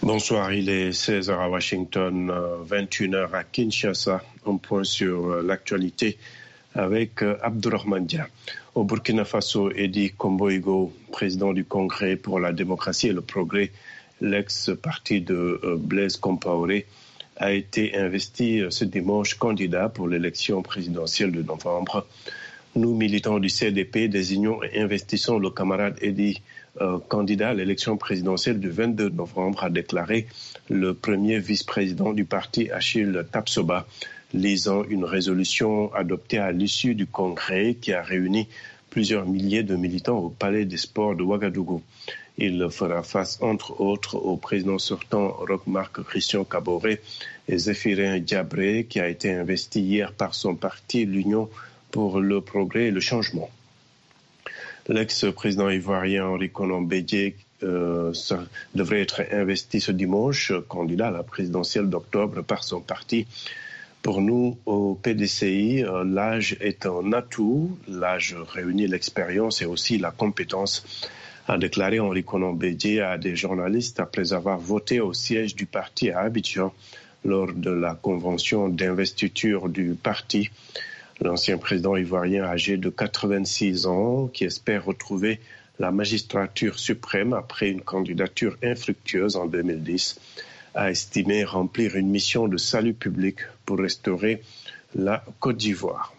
Bonsoir, il est 16h à Washington, 21h à Kinshasa. Un point sur l'actualité avec Abdourahmane Dia. Au Burkina Faso, Edi Komboigo, président du Congrès pour la démocratie et le progrès, l'ex-parti de Blaise Compaoré, a été investi ce dimanche candidat pour l'élection présidentielle de novembre. Nous, militants du CDP, désignons et investissons le camarade Edi candidat à l'élection présidentielle du 22 novembre, a déclaré le premier vice-président du parti Achille Tapsoba, lisant une résolution adoptée à l'issue du congrès qui a réuni plusieurs milliers de militants au Palais des Sports de Ouagadougou. Il fera face, entre autres, au président sortant Roch-Marc Christian Kaboré et Zéphirin Diabré, qui a été investi hier par son parti, l'Union pour le progrès et le changement. L'ex-président ivoirien Henri Konan Bédié devrait être investi ce dimanche, candidat à la présidentielle d'octobre par son parti. Pour nous, au PDCI, l'âge est un atout. L'âge réunit l'expérience et aussi la compétence, a déclaré Henri Konan Bédié à des journalistes après avoir voté au siège du parti à Abidjan lors de la convention d'investiture du parti. L'ancien président ivoirien âgé de 86 ans, qui espère retrouver la magistrature suprême après une candidature infructueuse en 2010, a estimé remplir une mission de salut public pour restaurer la Côte d'Ivoire.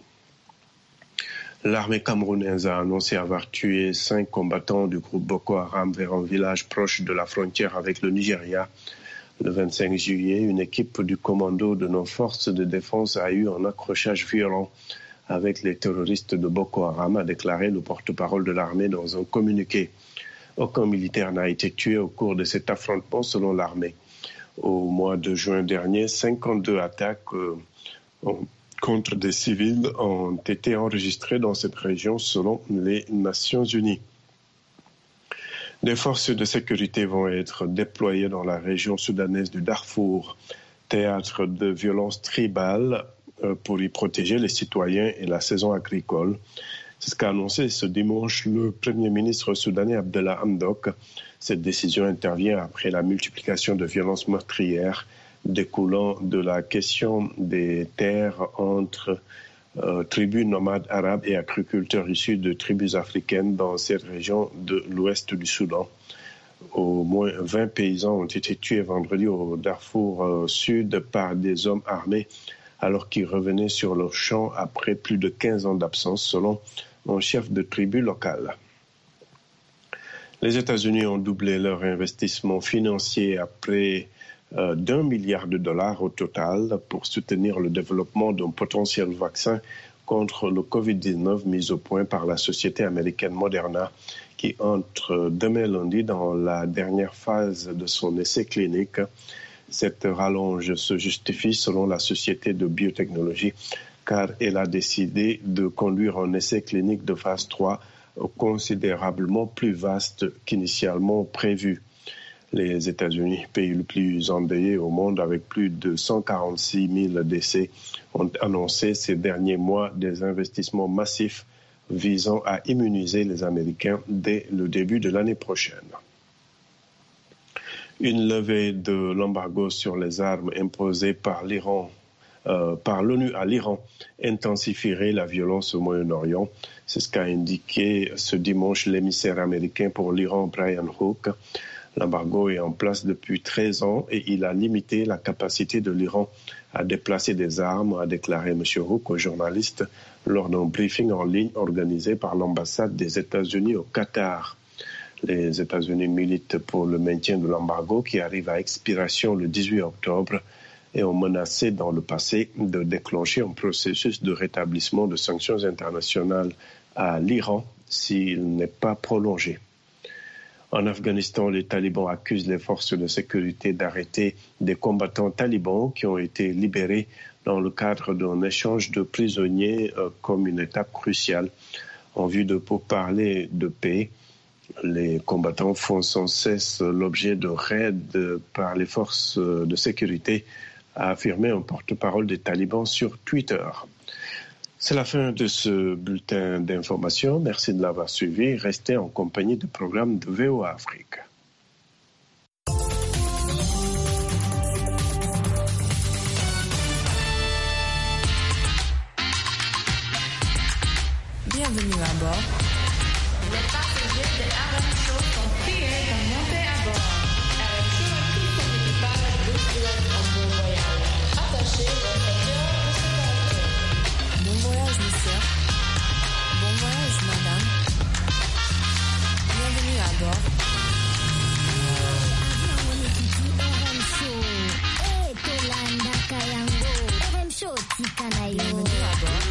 L'armée camerounaise a annoncé avoir tué 5 combattants du groupe Boko Haram vers un village proche de la frontière avec le Nigeria. Le 25 juillet, une équipe du commando de nos forces de défense a eu un accrochage violent avec les terroristes de Boko Haram, a déclaré le porte-parole de l'armée dans un communiqué. Aucun militaire n'a été tué au cours de cet affrontement selon l'armée. Au mois de juin dernier, 52 attaques contre des civils ont été enregistrées dans cette région selon les Nations Unies. Des forces de sécurité vont être déployées dans la région soudanaise du Darfour, théâtre de violences tribales, pour y protéger les citoyens et la saison agricole. C'est ce qu'a annoncé ce dimanche le Premier ministre soudanais Abdallah Hamdok. Cette décision intervient après la multiplication de violences meurtrières découlant de la question des terres entre tribus nomades arabes et agriculteurs issus de tribus africaines dans cette région de l'ouest du Soudan. Au moins 20 paysans ont été tués vendredi au Darfour Sud par des hommes armés alors qu'ils revenaient sur leur champ après plus de 15 ans d'absence, selon un chef de tribu locale. Les États-Unis ont doublé leur investissement financier à près d'$1 milliard au total pour soutenir le développement d'un potentiel vaccin contre le Covid-19 mis au point par la société américaine Moderna, qui entre demain lundi dans la dernière phase de son essai clinique. Cette rallonge se justifie selon la société de biotechnologie car elle a décidé de conduire un essai clinique de phase 3 considérablement plus vaste qu'initialement prévu. Les États-Unis, pays le plus endeuillé au monde avec plus de 146 000 décès, ont annoncé ces derniers mois des investissements massifs visant à immuniser les Américains dès le début de l'année prochaine. Une levée de l'embargo sur les armes imposée par l'ONU à l'Iran intensifierait la violence au Moyen-Orient. C'est ce qu'a indiqué ce dimanche l'émissaire américain pour l'Iran, Brian Hook. L'embargo est en place depuis 13 ans et il a limité la capacité de l'Iran à déplacer des armes, a déclaré M. Hook aux journalistes lors d'un briefing en ligne organisé par l'ambassade des États-Unis au Qatar. Les États-Unis militent pour le maintien de l'embargo qui arrive à expiration le 18 octobre et ont menacé dans le passé de déclencher un processus de rétablissement de sanctions internationales à l'Iran s'il n'est pas prolongé. En Afghanistan, les talibans accusent les forces de sécurité d'arrêter des combattants talibans qui ont été libérés dans le cadre d'un échange de prisonniers comme une étape cruciale en vue de pourparlers de paix. Les combattants font sans cesse l'objet de raids par les forces de sécurité, a affirmé un porte-parole des talibans sur Twitter. C'est la fin de ce bulletin d'information. Merci de l'avoir suivi. Restez en compagnie du programme de VOA Afrique. Bienvenue à bord. Les passagers de RM Show sont priés de monter à bord. RM Show et tout son équipage vous souhaitent un bon voyage. Attachez vos ceintures de sécurité. Bon voyage, monsieur. Bon voyage, madame. Bienvenue à bord. Bienvenue à bord.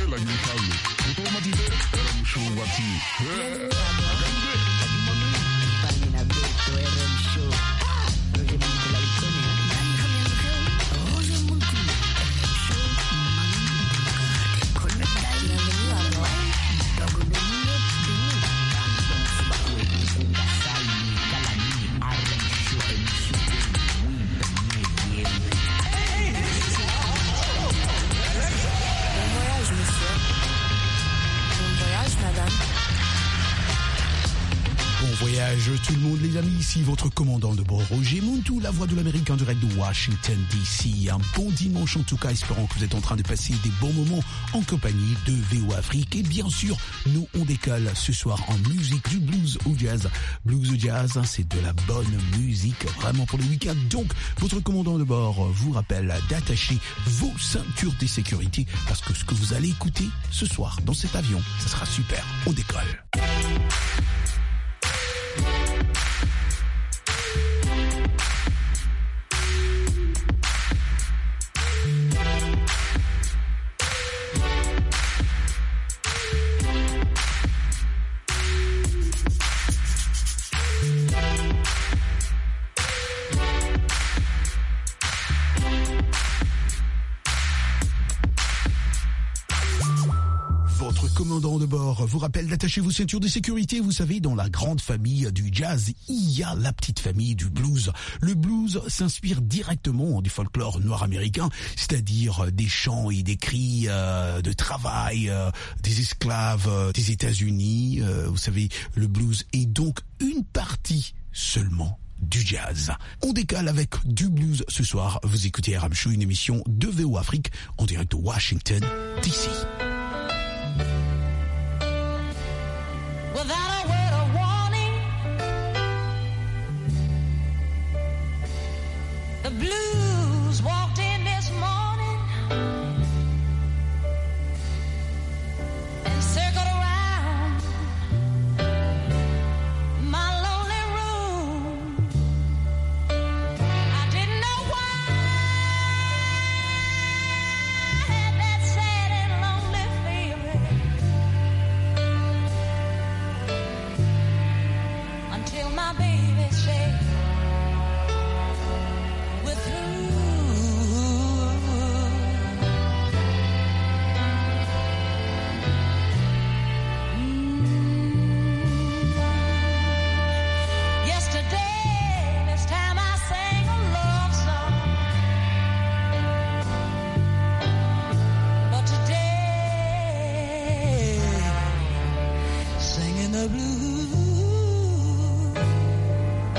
Voyage tout le monde les amis, ici votre commandant de bord Roger Muntu, la voix de l'Amérique en direct de Washington DC. Un bon dimanche en tout cas, espérons que vous êtes en train de passer des bons moments en compagnie de VO Afrique. Et bien sûr, nous on décolle ce soir en musique du blues au jazz. Blues au jazz, c'est de la bonne musique vraiment pour le week-end. Donc votre commandant de bord vous rappelle d'attacher vos ceintures de sécurité parce que ce que vous allez écouter ce soir dans cet avion, ça sera super. On décolle. Commandant de bord vous rappelle d'attacher vos ceintures de sécurité. Vous savez, dans la grande famille du jazz, il y a la petite famille du blues. Le blues s'inspire directement du folklore noir américain, c'est-à-dire des chants et des cris de travail des esclaves des États-Unis. Vous savez, le blues est donc une partie seulement du jazz. On décale avec du blues ce soir. Vous écoutez RM Show, une émission de VO Afrique en direct de Washington DC. Without a word of warning, the blues walked in this morning and circled around my lonely room. I didn't know why I had that sad and lonely feeling until my baby said we're through. Yesterday, this time I sang a love song, but today, singing the blues.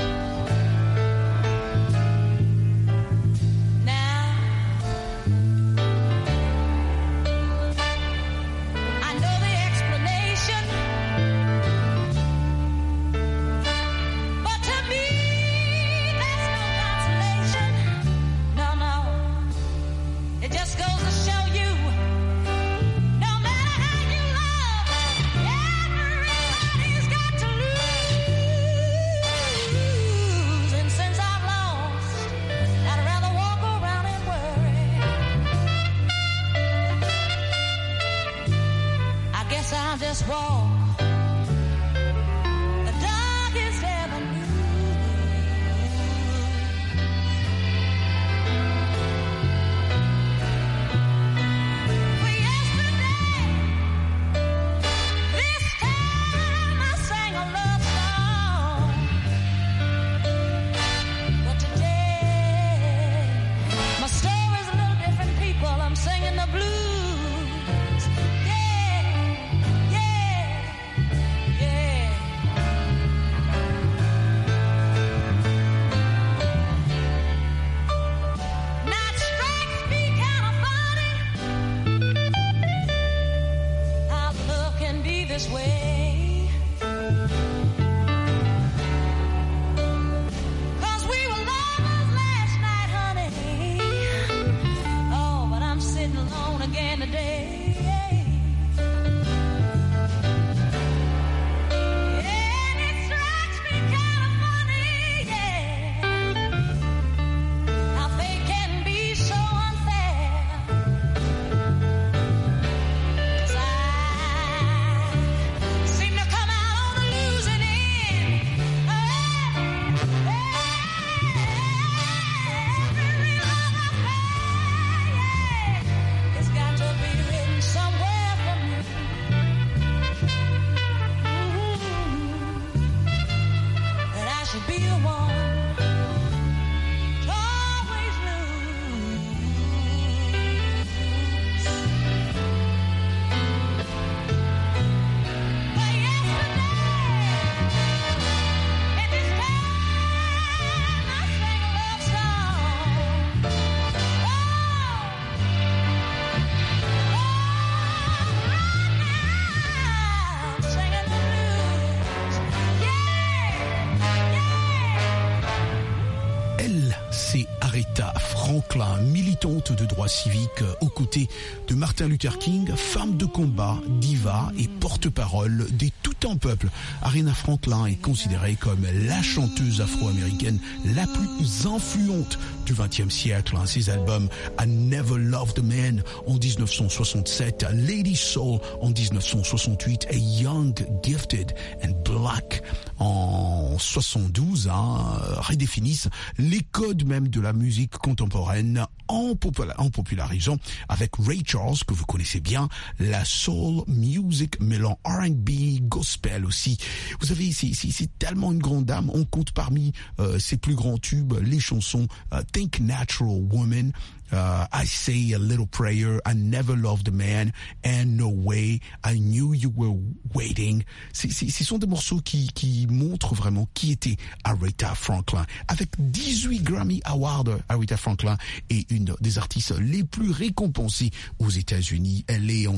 Franklin, militante de droits civiques aux côtés de Martin Luther King, femme de combat, diva et porte-parole de tout un peuple. Aretha Franklin est considérée comme la chanteuse afro-américaine la plus influente du XXe siècle. Ses albums I Never Loved a Man en 1967, Lady Soul en 1968 et Young, Gifted and Black en 72 redéfinissent les codes même de la musique contemporaine en popularisant avec Ray Charles, que vous connaissez bien, la soul music mêlant R&B, gospel aussi. Vous savez, c'est tellement une grande dame. On compte parmi ses plus grands tubes les chansons Think Natural Woman, I Say a Little Prayer, I Never Loved a Man, and No Way, I Knew You Were Waiting. Ce sont des morceaux qui montrent vraiment qui était Aretha Franklin. Avec 18 Grammy Awards, Aretha Franklin est une des artistes les plus récompensées aux États-Unis. Elle est en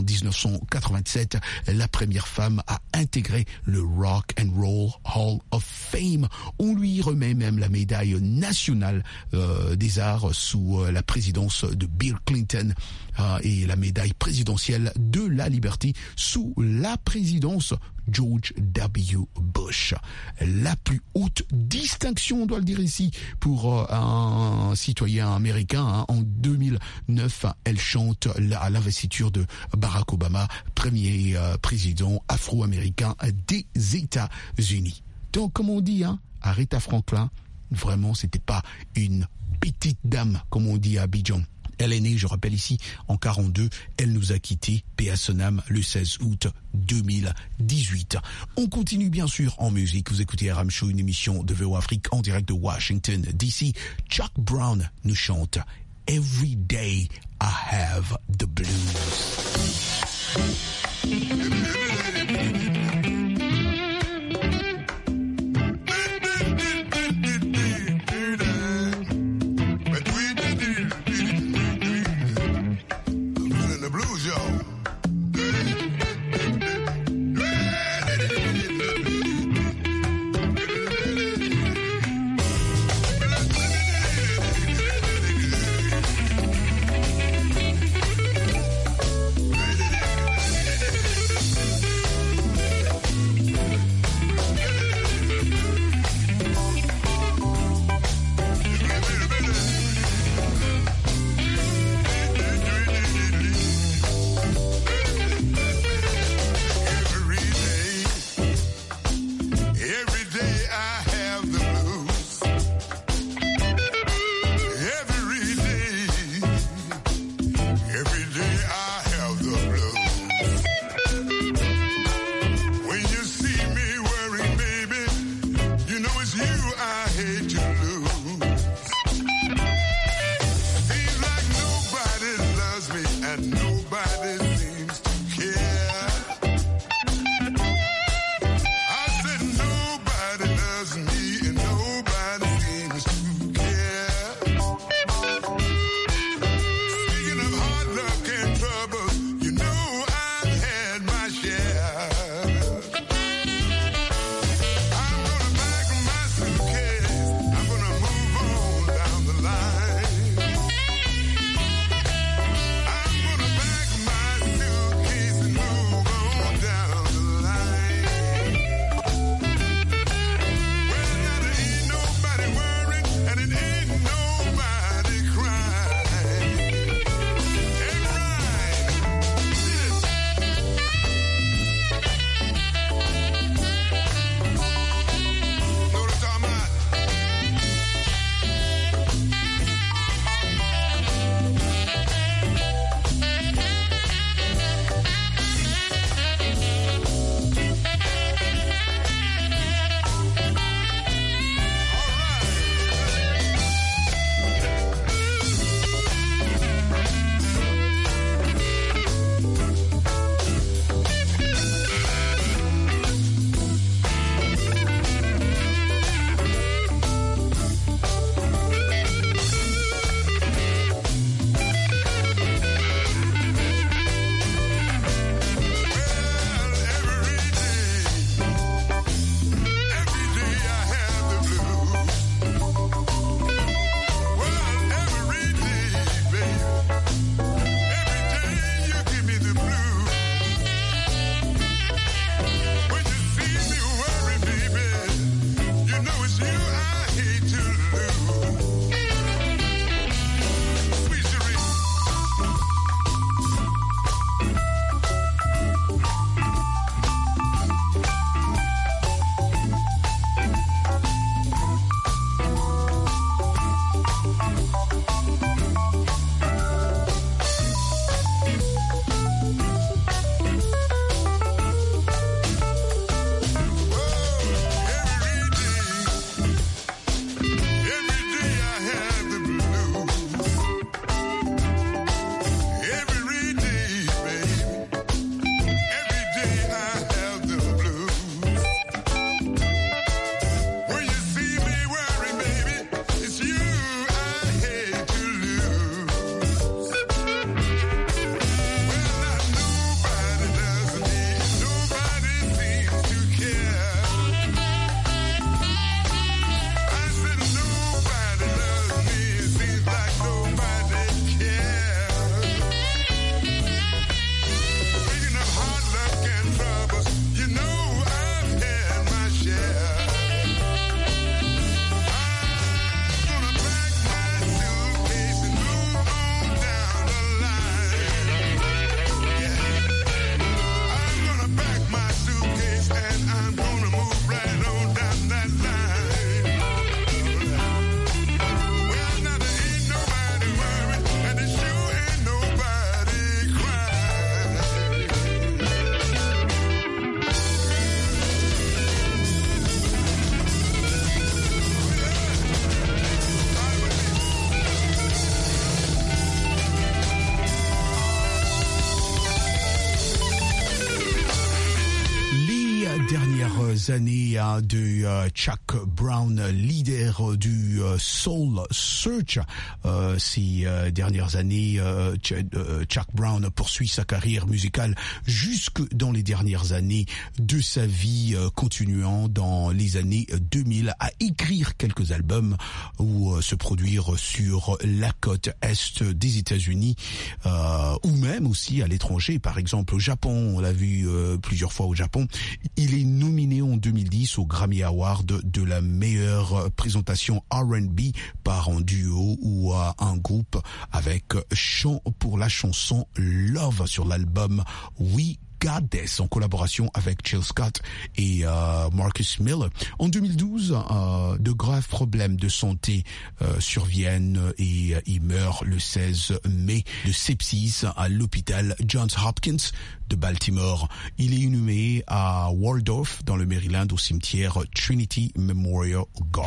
1987 la première femme à intégrer le Rock and Roll Hall of Fame. On lui remet même la médaille nationale des arts sous la présidence de Bill Clinton et la médaille présidentielle de la liberté sous la présidence George W. Bush. La plus haute distinction, on doit le dire ici, pour un citoyen américain. En 2009, elle chante à l'investiture de Barack Obama, premier président afro-américain des États-Unis. Donc, comme on dit, Aretha Franklin, vraiment, c'était pas une petite dame, comme on dit à Abidjan. Elle est née, je rappelle ici, en 42. Elle nous a quittés, paix à son âme, le 16 août 2018. On continue bien sûr en musique. Vous écoutez RM Show, une émission de VO Afrique en direct de Washington, D.C. Chuck Brown nous chante Every Day I Have the Blues. années de Chuck Brown, leader du Soul Search. Ces dernières années, Chuck Brown poursuit sa carrière musicale jusque dans les dernières années de sa vie, continuant dans les années 2000 à écrire quelques albums ou se produire sur la côte est des États-Unis, ou même aussi à l'étranger, par exemple au Japon. On l'a vu plusieurs fois au Japon. Il est nominé en 2010 au Grammy Award de la meilleure présentation R&B par un duo ou un groupe avec chant pour la chanson Love sur l'album We Got This en collaboration avec Jill Scott et Marcus Miller. En 2012, de graves problèmes de santé surviennent et il meurt le 16 mai de sepsis à l'hôpital Johns Hopkins de Baltimore. Il est inhumé à Waldorf dans le Maryland au cimetière Trinity Memorial Garden.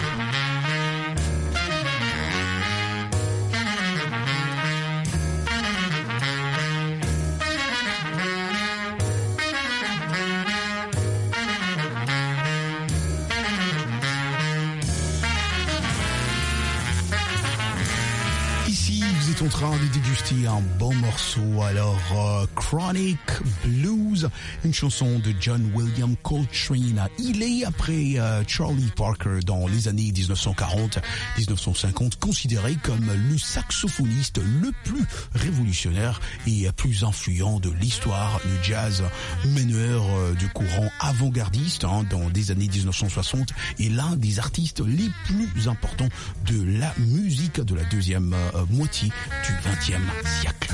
En train de déguster un bon morceau. Alors, Chronic Blues, une chanson de John William Coltrane. Il est, après Charlie Parker dans les années 1940-1950, considéré comme le saxophoniste le plus révolutionnaire et plus influent de l'histoire du jazz, meneur du courant avant-gardiste dans les années 1960 et l'un des artistes les plus importants de la musique de la deuxième moitié du XXe siècle.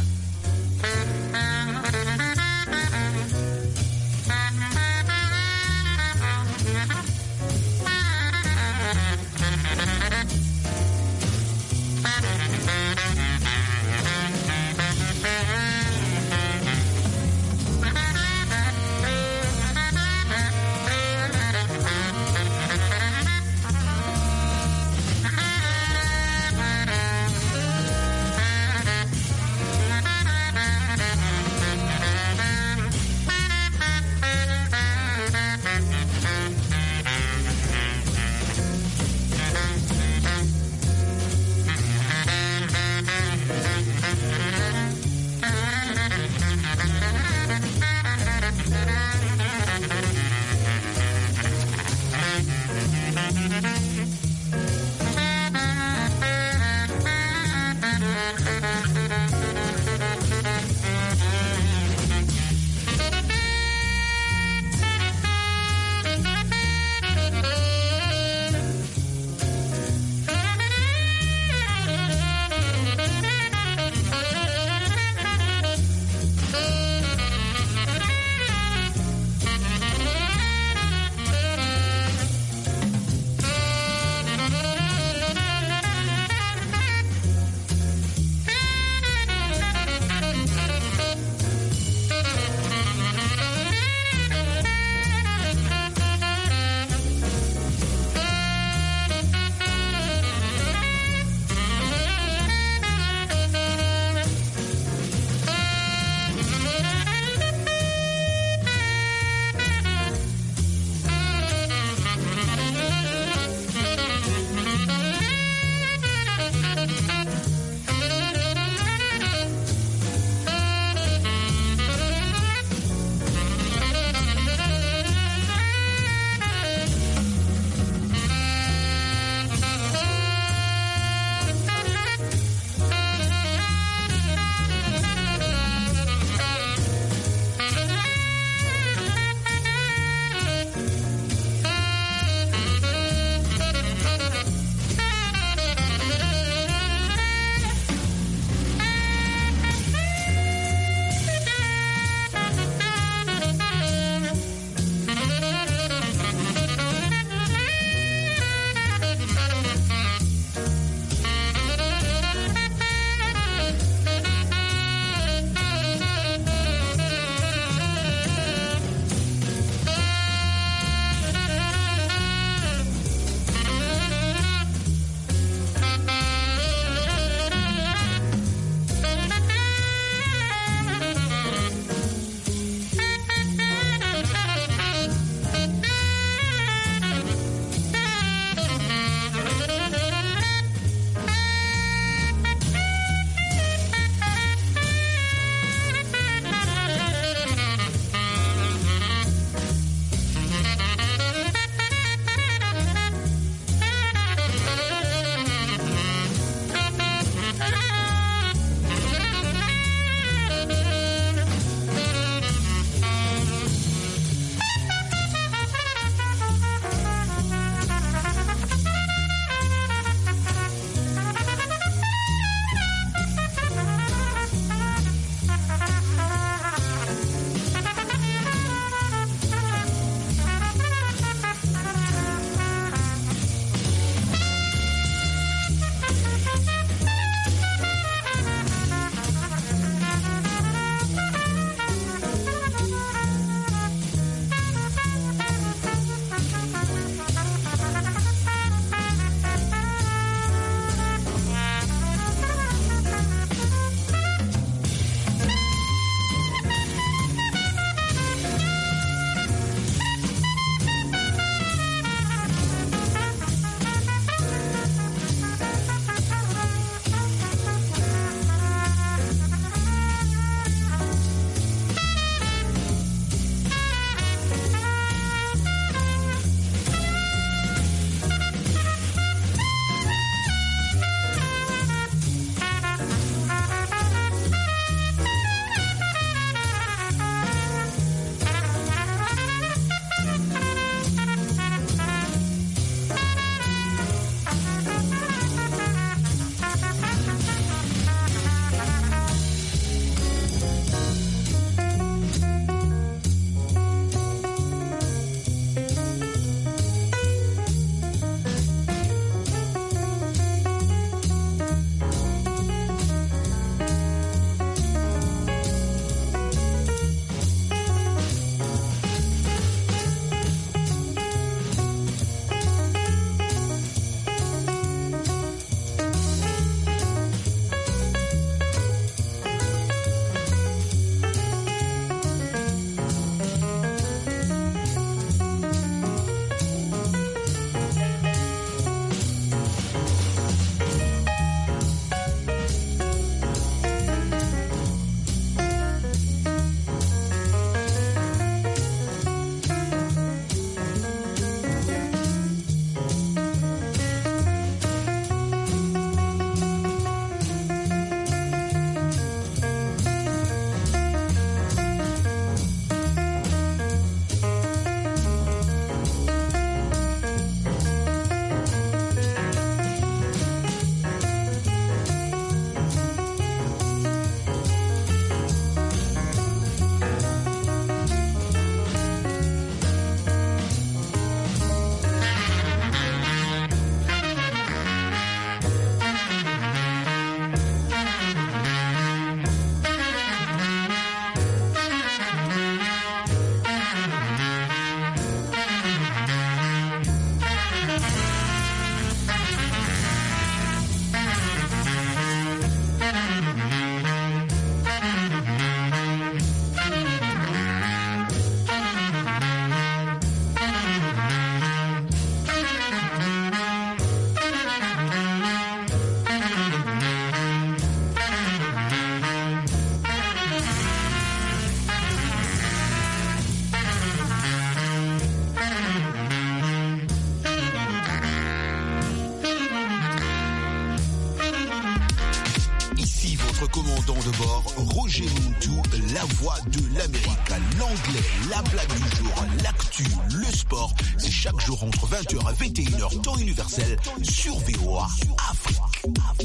commandant de bord, Roger Muntu, la voix de l'Amérique. L'anglais, la blague du jour, l'actu, le sport. C'est chaque jour entre 20h et 21h, temps universel, sur VOA Afrique.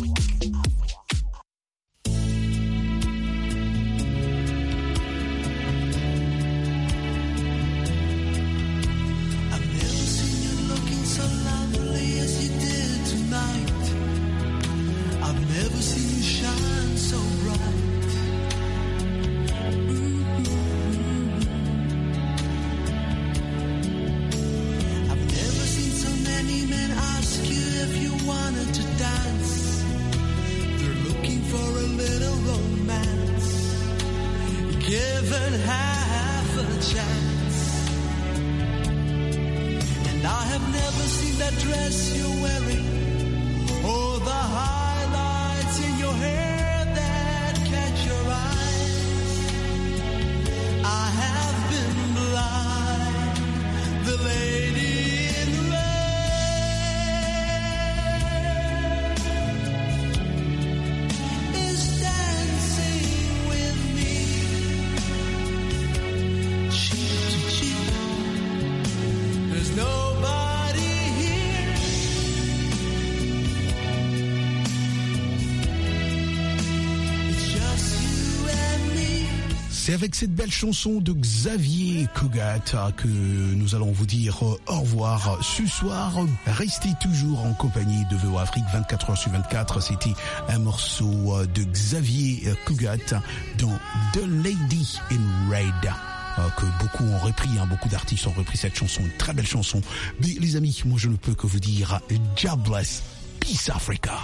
C'est avec cette belle chanson de Xavier Cugat que nous allons vous dire au revoir ce soir. Restez toujours en compagnie de VOA Afrique 24h sur 24. C'était un morceau de Xavier Cugat dans The Lady in Red. Que beaucoup ont repris, beaucoup d'artistes ont repris cette chanson, une très belle chanson. Mais les amis, moi je ne peux que vous dire God bless, Peace Africa.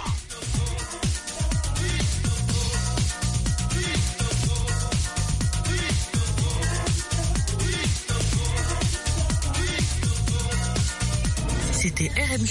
C'était RMC.